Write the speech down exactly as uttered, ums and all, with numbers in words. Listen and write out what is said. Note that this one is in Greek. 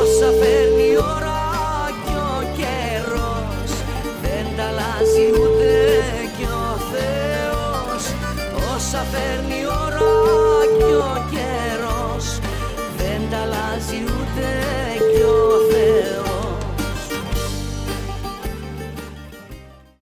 Όσα φέρνει η ώρα κι ο καιρός, δεν τα αλλάζει ούτε κι ο Θεός. Όσα φέρνει η ώρα κι ο καιρός, δεν τα αλλάζει ούτε